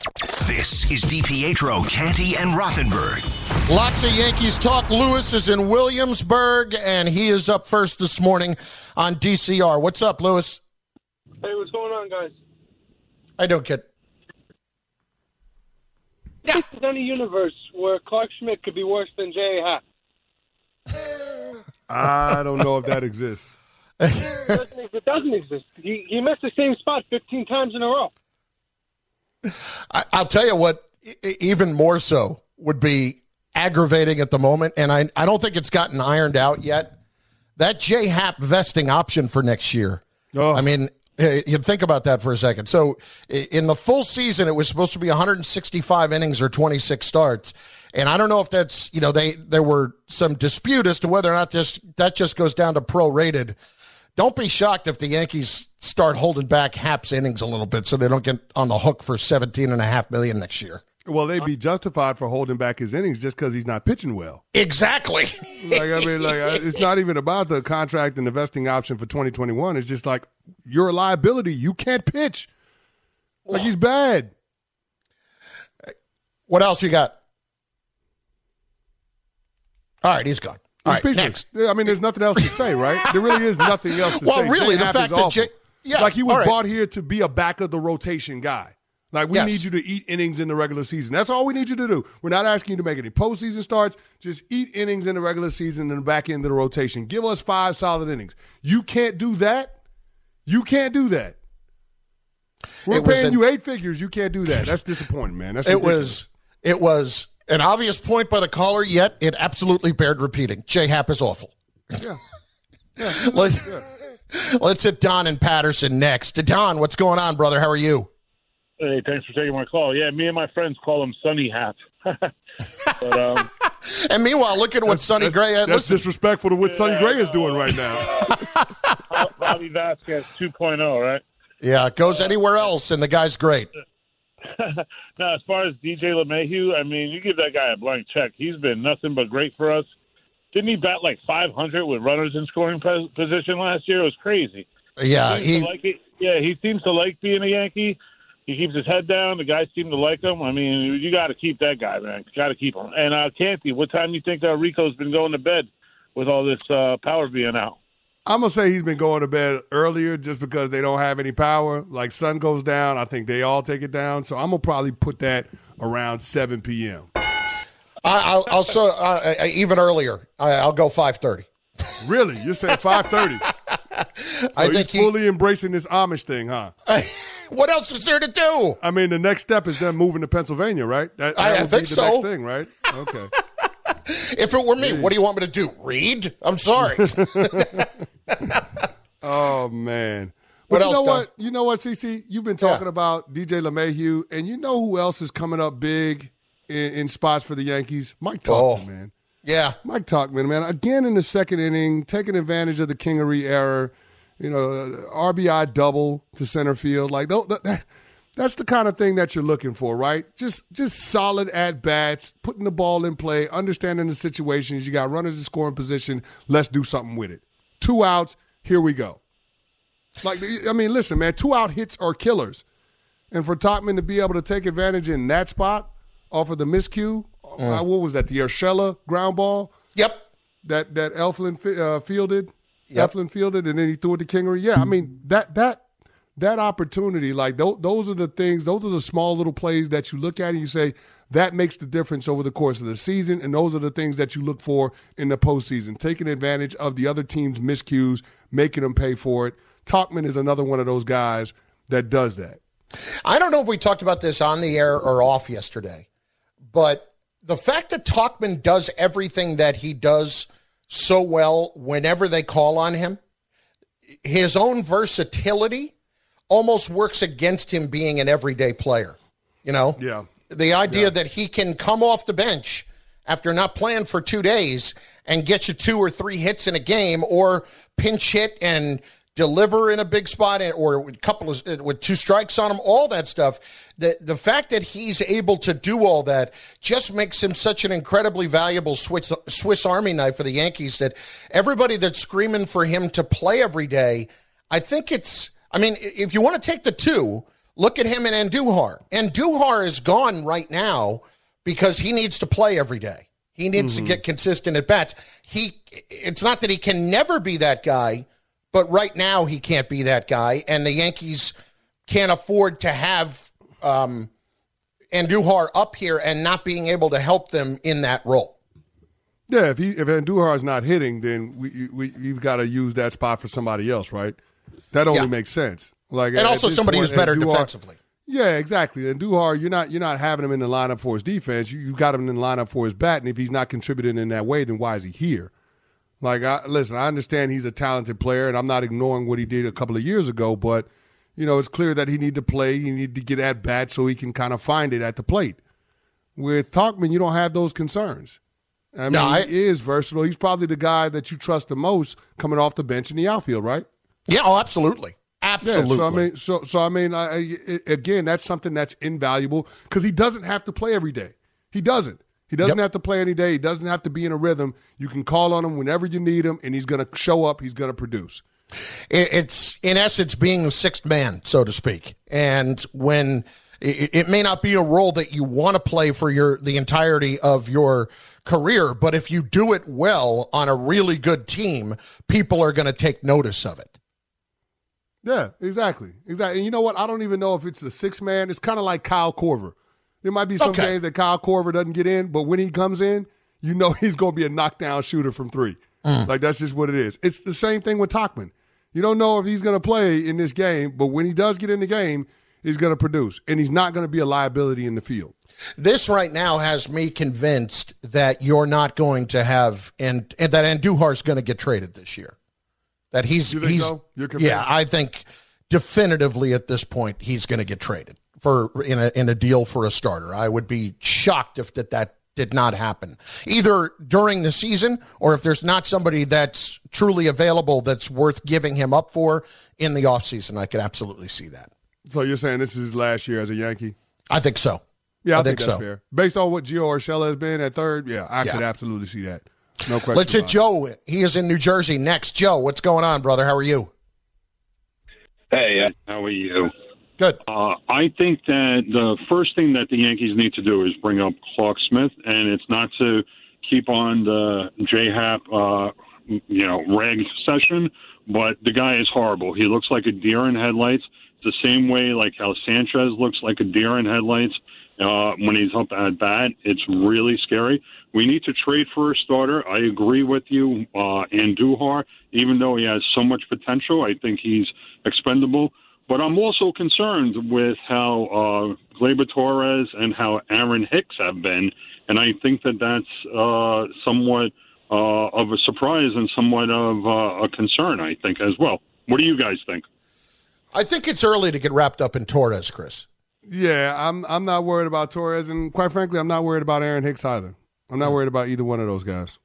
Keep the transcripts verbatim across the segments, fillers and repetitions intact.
This is DiPietro, Canty, and Rothenberg. Lots of Yankees talk. Lewis is in Williamsburg, and he is up first this morning on D C R. What's up, Lewis? Hey, what's going on, guys? I don't kid. Yeah. There's any universe where Clark Schmidt could be worse than J A. Happ. I don't know if that exists. It doesn't, it doesn't exist. He, he missed the same spot fifteen times in a row. I, I'll tell you what, even more so would be aggravating at the moment, and I, I don't think it's gotten ironed out yet. That J Happ vesting option for next year. Oh. I mean, you think about that for a second. So in the full season, it was supposed to be one hundred sixty-five innings or twenty-six starts. And I don't know if that's, you know, they there were some dispute as to whether or not this that just goes down to prorated. Don't be shocked if the Yankees start holding back Happ's innings a little bit so they don't get on the hook for seventeen and a half million next year. Well, they'd be justified for holding back his innings just because he's not pitching well. Exactly. like I mean, like it's not even about the contract and the vesting option for twenty twenty-one. It's just like you're a liability. You can't pitch. Like he's bad. What else you got? All right, he's gone. All right, next. I mean, there's nothing else to say, right? There really is nothing else to well, say. Well, really, J. the Happ fact is that awful. J- yeah, like he was right. brought here to be a back of the rotation guy. Like, we yes. need you to eat innings in the regular season. That's all we need you to do. We're not asking you to make any postseason starts. Just eat innings in the regular season and the back end of the rotation. Give us five solid innings. You can't do that. You can't do that. We're paying an, you eight figures. You can't do that. That's disappointing, man. That's it was. It was an obvious point by the caller, yet it absolutely bared repeating. J Happ is awful. Yeah. yeah, Let, yeah. Let's hit Don in Patterson next. Don, what's going on, brother? How are you? Hey, thanks for taking my call. Yeah, me and my friends call him Sonny Happ. but, um, and meanwhile, look at what Sonny Gray had. That's Listen. disrespectful to what yeah, Sonny Gray is doing right now. Bobby Vasquez two point oh, right? Yeah, it goes anywhere else, and the guy's great. Now, as far as D J LeMahieu, I mean, you give that guy a blank check. He's been nothing but great for us. Didn't he bat like five hundred with runners in scoring position last year? It was crazy. Yeah, he, he like it. Yeah, he seems to like being a Yankee. He keeps his head down. The guys seem to like him. I mean, you got to keep that guy, man. You got to keep him. And uh, Canty, what time do you think uh, Rico's been going to bed with all this uh, power being out? I'm going to say he's been going to bed earlier just because they don't have any power. Like, sun goes down, I think they all take it down. So I'm going to probably put that around seven p.m. I'll, I'll so uh, even earlier. I'll go five thirty. Really? You're saying five thirty? So I he's think he, fully embracing this Amish thing, huh? What else is there to do? I mean, the next step is them moving to Pennsylvania, right? That, that I, I would think be the so. next thing, right? Okay. If it were me, what do you want me to do? Read? I'm sorry. Oh man. What but you else, know Don? what? You know what, C C? You've been talking Yeah. about D J LeMahieu, and you know who else is coming up big in, in spots for the Yankees? Mike Tauchman, Oh. man. Yeah. Mike Tauchman, man. Again in the second inning, taking advantage of the Kingery error. You know, R B I double to center field. Like that, that's the kind of thing that you're looking for, right? Just just solid at bats, putting the ball in play, understanding the situations. You got runners in scoring position. Let's do something with it. Two outs. Here we go. Like, I mean, listen, man, two out hits are killers. And for Tauchman to be able to take advantage in that spot off of the miscue, mm. uh, what was that, the Urshela ground ball? Yep. That that Elflin uh, fielded, yep. Eflin fielded, and then he threw it to Kingery. Yeah, I mean, that that that opportunity, like, th- those are the things, those are the small little plays that you look at and you say, that makes the difference over the course of the season, and those are the things that you look for in the postseason, taking advantage of the other team's miscues, making them pay for it. Tauchman is another one of those guys that does that. I don't know if we talked about this on the air or off yesterday, but the fact that Tauchman does everything that he does so well whenever they call on him, his own versatility almost works against him being an everyday player, you know? Yeah. The idea yeah. that he can come off the bench after not playing for two days and get you two or three hits in a game, or pinch hit and deliver in a big spot, or a couple of with two strikes on him, all that stuff. The the fact that he's able to do all that just makes him such an incredibly valuable Swiss, Swiss Army knife for the Yankees, that everybody that's screaming for him to play every day, I think it's, I mean, if you want to take the two, Look at him and Andujar. Andujar is gone right now because he needs to play every day. He needs mm-hmm. to get consistent at bats. He, it's not that he can never be that guy, but right now he can't be that guy, and the Yankees can't afford to have um, Andujar up here and not being able to help them in that role. Yeah, if he if Andujar is not hitting, then we, we you've got to use that spot for somebody else, right? That only yeah. makes sense. Like, and also somebody point, who's better Andujar, defensively. Yeah, exactly. And Andujar, you're not you're not having him in the lineup for his defense. You you got him in the lineup for his bat, and if he's not contributing in that way, then why is he here? Like, I, listen, I understand he's a talented player, and I'm not ignoring what he did a couple of years ago, but, you know, it's clear that he need to play. He need to get at bat so he can kind of find it at the plate. With Tauchman, you don't have those concerns. I mean, no, I, he is versatile. He's probably the guy that you trust the most coming off the bench in the outfield, right? Yeah, oh, absolutely. Absolutely. Yeah, so, I mean, so, so, I mean I, I, again, that's something that's invaluable because he doesn't have to play every day. He doesn't. He doesn't yep. have to play any day. He doesn't have to be in a rhythm. You can call on him whenever you need him, and he's going to show up. He's going to produce. It's, in essence, being a sixth man, so to speak. And when it, it may not be a role that you want to play for your the entirety of your career, but if you do it well on a really good team, people are going to take notice of it. Yeah, exactly. Exactly. And you know what? I don't even know if it's a sixth man. It's kind of like Kyle Korver. There might be some okay. games that Kyle Korver doesn't get in, but when he comes in, you know he's going to be a knockdown shooter from three. Mm. Like, that's just what it is. It's the same thing with Tauchman. You don't know if he's going to play in this game, but when he does get in the game, he's going to produce, and he's not going to be a liability in the field. This right now has me convinced that you're not going to have, and, and that Andujar's going to get traded this year. That he's, you think he's so? You're convinced? Yeah, I think definitively at this point he's going to get traded. For in a in a deal for a starter. I would be shocked if that, that did not happen, either during the season or if there's not somebody that's truly available that's worth giving him up for in the offseason. I could absolutely see that. So you're saying this is his last year as a Yankee? I think so. Yeah, I, I think, think that's so. fair. Based on what Gio Urshela has been at third, yeah, I yeah. could absolutely see that. No question. Let's hit Joe. He is in New Jersey next. Joe, what's going on, brother? How are you? Hey, uh, how are you? Good. Uh, I think that the first thing that the Yankees need to do is bring up Clarke Smith, and it's not to keep on the J-Hap, uh, you know, reg session, but the guy is horrible. He looks like a deer in headlights. It's the same way like how Sanchez looks like a deer in headlights uh, when he's up at bat. It's really scary. We need to trade for a starter. I agree with you, uh, Andujar, even though he has so much potential, I think he's expendable. But I'm also concerned with how uh, Gleyber Torres and how Aaron Hicks have been, and I think that that's uh, somewhat uh, of a surprise and somewhat of uh, a concern, I think, as well. What do you guys think? I think it's early to get wrapped up in Torres, Chris. Yeah, I'm I'm not worried about Torres, and quite frankly, I'm not worried about Aaron Hicks either. I'm not worried about either one of those guys.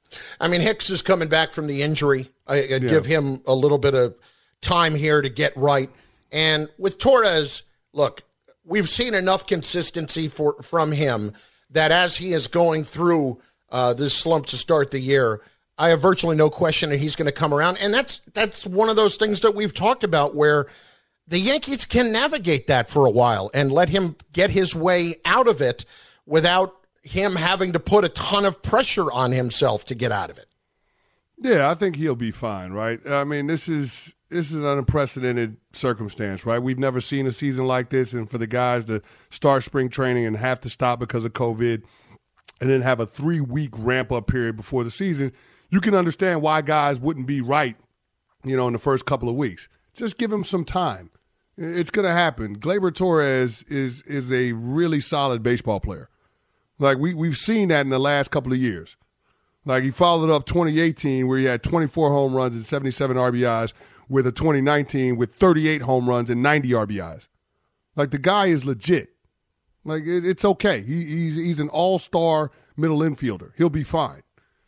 I mean, Hicks is coming back from the injury. I, I'd yeah. give him a little bit of time here to get right. And with Torres, look, we've seen enough consistency for, from him that as he is going through uh, this slump to start the year, I have virtually no question that he's going to come around. And that's that's one of those things that we've talked about where the Yankees can navigate that for a while and let him get his way out of it without him having to put a ton of pressure on himself to get out of it. Yeah, I think he'll be fine, right? I mean, this is this is an unprecedented circumstance, right? We've never seen a season like this, and for the guys to start spring training and have to stop because of COVID and then have a three-week ramp-up period before the season, you can understand why guys wouldn't be right, you know, in the first couple of weeks. Just give him some time. It's going to happen. Gleyber Torres is is a really solid baseball player. Like, we, we've seen that in the last couple of years. Like, he followed up twenty eighteen where he had twenty-four home runs and seventy-seven R B Is with a twenty nineteen with thirty-eight home runs and ninety R B Is. Like, the guy is legit. Like, it, it's okay. He, he's he's an all-star middle infielder. He'll be fine.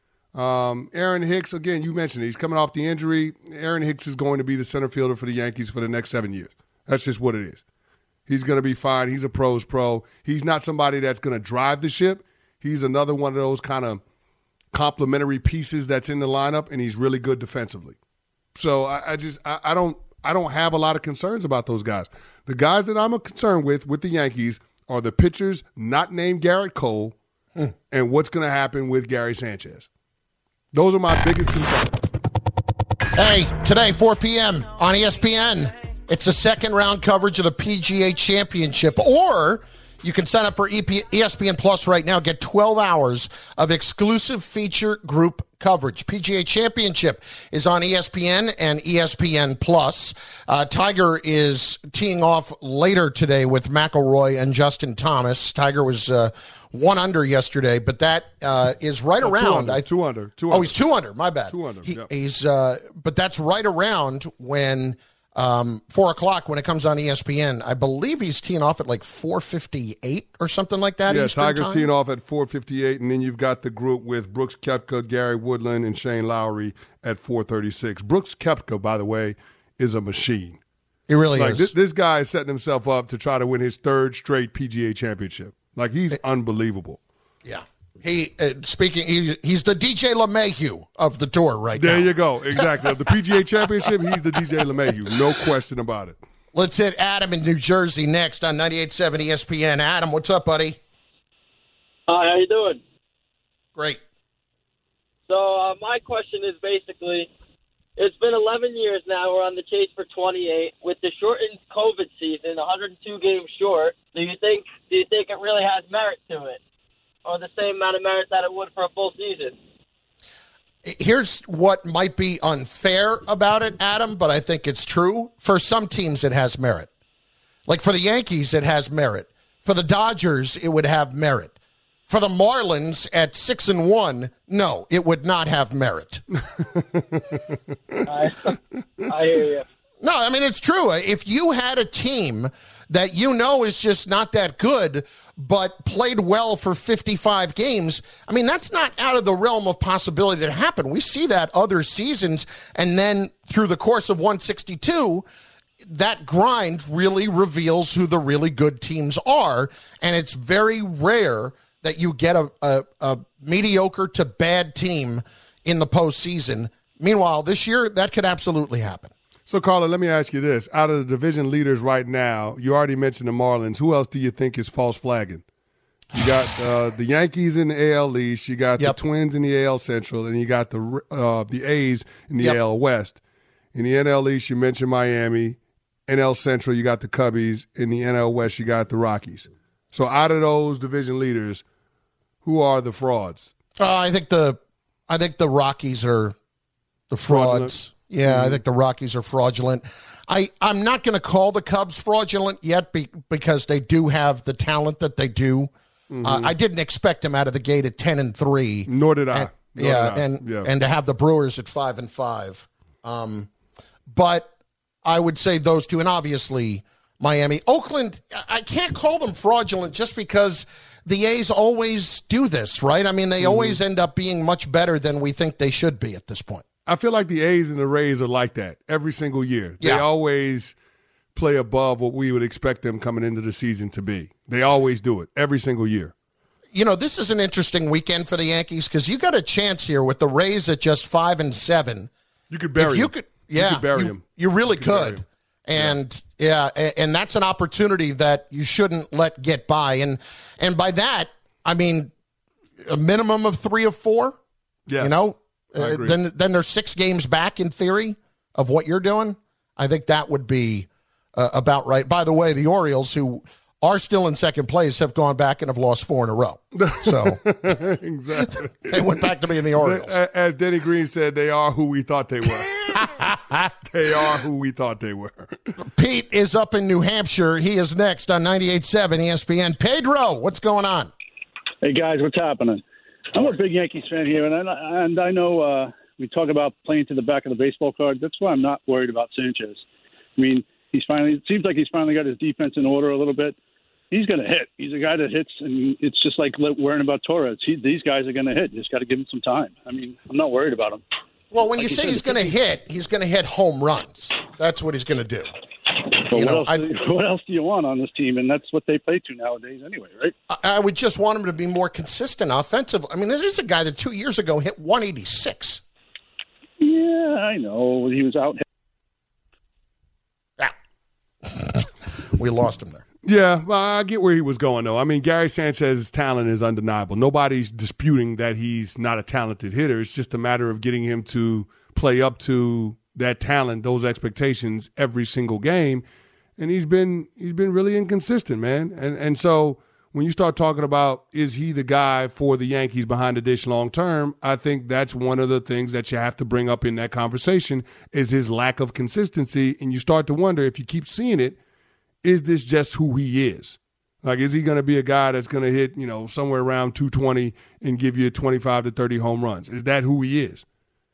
Um, Aaron Hicks, again, you mentioned it. He's coming off the injury. Aaron Hicks is going to be the center fielder for the Yankees for the next seven years. That's just what it is. He's going to be fine. He's a pro's pro. He's not somebody that's going to drive the ship. He's another one of those kind of complementary pieces that's in the lineup, and he's really good defensively. So I, I just I, I don't I don't have a lot of concerns about those guys. The guys that I'm concerned with with the Yankees are the pitchers not named Garrett Cole hmm. and what's going to happen with Gary Sanchez. Those are my biggest concerns. Hey, today, four p.m. on E S P N, it's the second round coverage of the P G A Championship. Or you can sign up for E S P N Plus right now. Get twelve hours of exclusive feature group coverage. P G A Championship is on E S P N and E S P N Plus. Uh, Tiger is teeing off later today with McIlroy and Justin Thomas. Tiger was uh, one under yesterday, but that uh, is right oh, around. Two under, I, two under. Two under. Oh, he's two under. My bad. Two under. He, yep. He's, uh, but that's right around when. Um, four o'clock when it comes on E S P N. I believe he's teeing off at like four fifty-eight or something like that. Yeah, Eastern Tiger's time. teeing off at four fifty-eight, and then you've got the group with Brooks Koepka, Gary Woodland, and Shane Lowry at four thirty-six. Brooks Koepka, by the way, is a machine. He really like, is. This, this guy is setting himself up to try to win his third straight P G A championship. Like, he's it, Yeah. unbelievable. He uh, speaking. He, he's the D J LeMahieu of the tour right there now. There you go. Exactly. Of the P G A Championship, he's the D J LeMahieu. No question about it. Let's hit Adam in New Jersey next on ninety-eight point seven E S P N. Adam, what's up, buddy? Hi, how you doing? Great. So uh, my question is basically, it's been eleven years now. We're on the chase for twenty-eight. With the shortened COVID season, one hundred two games short, do you think do you think it really has merit to it? Or the same amount of merit that it would for a full season? Here's what might be unfair about it, Adam, but I think it's true. For some teams, it has merit. Like for the Yankees, it has merit. For the Dodgers, it would have merit. For the Marlins at six and one, no, it would not have merit. I, I hear you. No, I mean, it's true. If you had a team that you know is just not that good, but played well for fifty-five games, I mean, that's not out of the realm of possibility to happen. We see that other seasons, and then through the course of one sixty-two, that grind really reveals who the really good teams are, and it's very rare that you get a, a, a mediocre to bad team in the postseason. Meanwhile, this year, that could absolutely happen. So, Carla, let me ask you this. Out of the division leaders right now, you already mentioned the Marlins. Who else do you think is false flagging? You got uh, the Yankees in the A L East. You got yep. the Twins in the A L Central. And you got the uh, the A's in the yep. A L West. In the N L East, you mentioned Miami. N L Central, you got the Cubbies. In the N L West, you got the Rockies. So, out of those division leaders, who are the frauds? Uh, I think the I think the Rockies are the frauds. Fraudulent. Yeah, mm-hmm. I think the Rockies are fraudulent. I, I'm not going to call the Cubs fraudulent yet be, because they do have the talent that they do. Mm-hmm. Uh, I didn't expect them out of the gate at ten and three. Nor did I. And, Nor yeah, did I. and yeah, and to have the Brewers at five and five. Um, but I would say those two, and obviously Miami, Oakland. I can't call them fraudulent just because the A's always do this, right? I mean, they mm-hmm. always end up being much better than we think they should be at this point. I feel like the A's and the Rays are like that every single year. They yeah. always play above what we would expect them coming into the season to be. They always do it every single year. You know, this is an interesting weekend for the Yankees because you got a chance here with the Rays at just five and seven. You could bury if you them. Could, yeah, you could bury you, them. You really you could. could. And yeah. yeah, and that's an opportunity that you shouldn't let get by. And and by that, I mean a minimum of three or four. Yeah, you know. Uh, then then they're six games back in theory of what you're doing. I think that would be uh, about right. By the way, the Orioles, who are still in second place, have gone back and have lost four in a row. So exactly, they went back to being the Orioles. As Denny Green said, they are who we thought they were. They are who we thought they were. Pete is up in New Hampshire. He is next on ninety-eight point seven E S P N. Pedro, what's going on? Hey, guys, what's happening? I'm a big Yankees fan here, and I, and I know uh, we talk about playing to the back of the baseball card. That's why I'm not worried about Sanchez. I mean, he's finally. It seems like he's finally got his defense in order a little bit. He's going to hit. He's a guy that hits, and it's just like worrying about Torres. He, these guys are going to hit. You just got to give him some time. I mean, I'm not worried about him. Well, when like you say said, he's going to hit, he's going to hit home runs. That's what he's going to do. But you what, know, else, I, what else do you want on this team? And that's what they play to nowadays anyway, right? I, I would just want him to be more consistent offensive. I mean, there is a guy that two years ago hit one eighty-six. Yeah, I know. He was out. We lost him there. Yeah, well, I get where he was going, though. I mean, Gary Sanchez's talent is undeniable. Nobody's disputing that he's not a talented hitter. It's just a matter of getting him to play up to that talent, those expectations every single game. And he's been he's been really inconsistent, man. And and so when you start talking about is he the guy for the Yankees behind the dish long term, I think that's one of the things that you have to bring up in that conversation is his lack of consistency. And you start to wonder if you keep seeing it, is this just who he is? Like, is he going to be a guy that's going to hit, you know, somewhere around two twenty and give you twenty-five to thirty home runs? Is that who he is?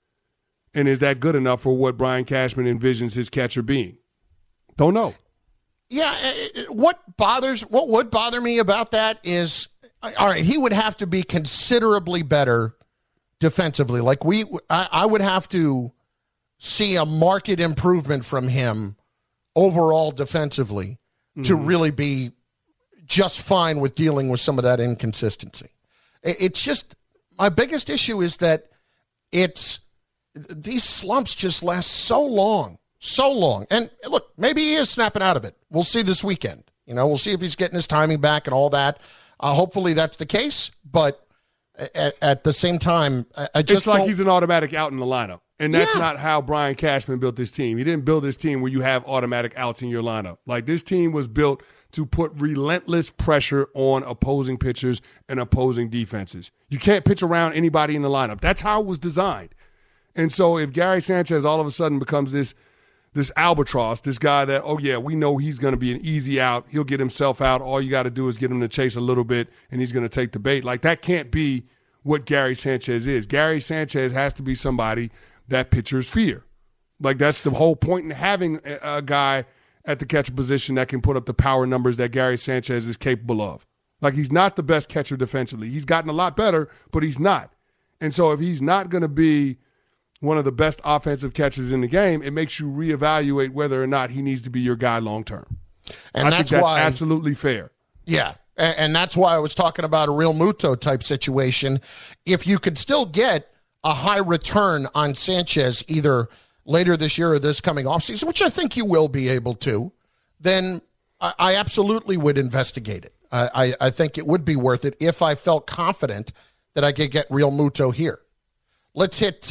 And is that good enough for what Brian Cashman envisions his catcher being? Don't know. Yeah, what bothers, what would bother me about that is, all right, he would have to be considerably better defensively. Like we, I, I would have to see a marked improvement from him overall defensively mm-hmm. to really be just fine with dealing with some of that inconsistency. It's just, my biggest issue is that it's, these slumps just last so long, so long. And look, maybe he is snapping out of it. We'll see this weekend. You know, we'll see if he's getting his timing back and all that. Uh, hopefully that's the case. But at, at the same time, I just It's like don't... he's an automatic out in the lineup. And that's yeah. not how Brian Cashman built this team. He didn't build this team where you have automatic outs in your lineup. Like, this team was built to put relentless pressure on opposing pitchers and opposing defenses. You can't pitch around anybody in the lineup. That's how it was designed. And so if Gary Sanchez all of a sudden becomes this this albatross, this guy that, oh, yeah, we know he's going to be an easy out. He'll get himself out. All you got to do is get him to chase a little bit, and he's going to take the bait. Like, that can't be what Gary Sanchez is. Gary Sanchez has to be somebody that pitchers fear. Like, that's the whole point in having a, a guy at the catcher position that can put up the power numbers that Gary Sanchez is capable of. Like, he's not the best catcher defensively. He's gotten a lot better, but he's not. And so if he's not going to be one of the best offensive catchers in the game, it makes you reevaluate whether or not he needs to be your guy long term. And I that's, think that's why, absolutely fair. Yeah, and, and that's why I was talking about a Real Muto type situation. If you could still get a high return on Sanchez either later this year or this coming offseason, which I think you will be able to, then I, I absolutely would investigate it. I, I, I think it would be worth it if I felt confident that I could get Real Muto here. Let's hit,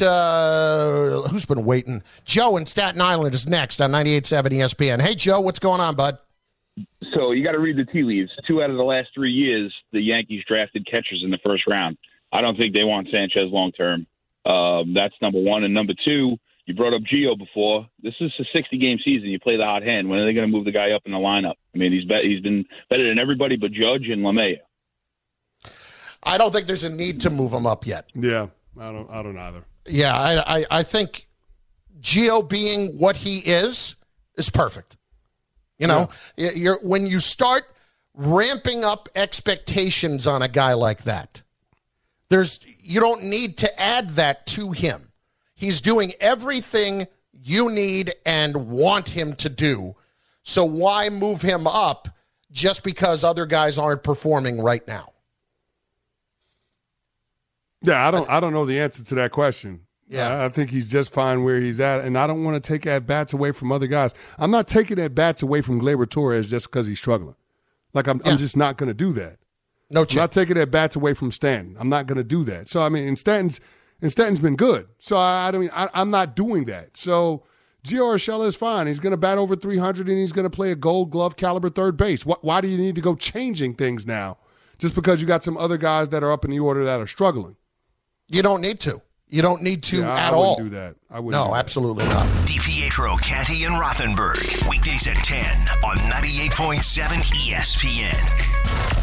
uh, who's been waiting? Joe in Staten Island is next on ninety-eight point seven E S P N. Hey, Joe, what's going on, bud? So you got to read the tea leaves. Two out of the last three years, the Yankees drafted catchers in the first round. I don't think they want Sanchez long term. Um, that's number one. And number two, you brought up Gio before. This is a sixty-game season. You play the hot hand. When are they going to move the guy up in the lineup? I mean, he's be- he's been better than everybody but Judge and LeMahieu. I don't think there's a need to move him up yet. Yeah, I don't I don't either. Yeah, I, I, I think Gio being what he is is perfect. You know, yeah. you're when you start ramping up expectations on a guy like that, there's you don't need to add that to him. He's doing everything you need and want him to do. So why move him up just because other guys aren't performing right now? Yeah, I don't I don't know the answer to that question. Yeah. I, I think he's just fine where he's at, and I don't want to take at-bats away from other guys. I'm not taking at-bats away from Gleyber Torres just because he's struggling. Like, I'm, yeah. I'm just not going to do that. No chance. I'm not taking at-bats away from Stanton. I'm not going to do that. So, I mean, and Stanton's, and Stanton's been good. So, I, I don't. I, I'm not doing that. So, Gio Urshela is fine. He's going to bat over three hundred, and he's going to play a Gold Glove caliber third base. Why, why do you need to go changing things now just because you got some other guys that are up in the order that are struggling? You don't need to. You don't need to yeah, at I all. Do that. I wouldn't. No, absolutely not. DiPietro, Canty, and Rothenberg. Weekdays at ten on ninety-eight point seven E S P N.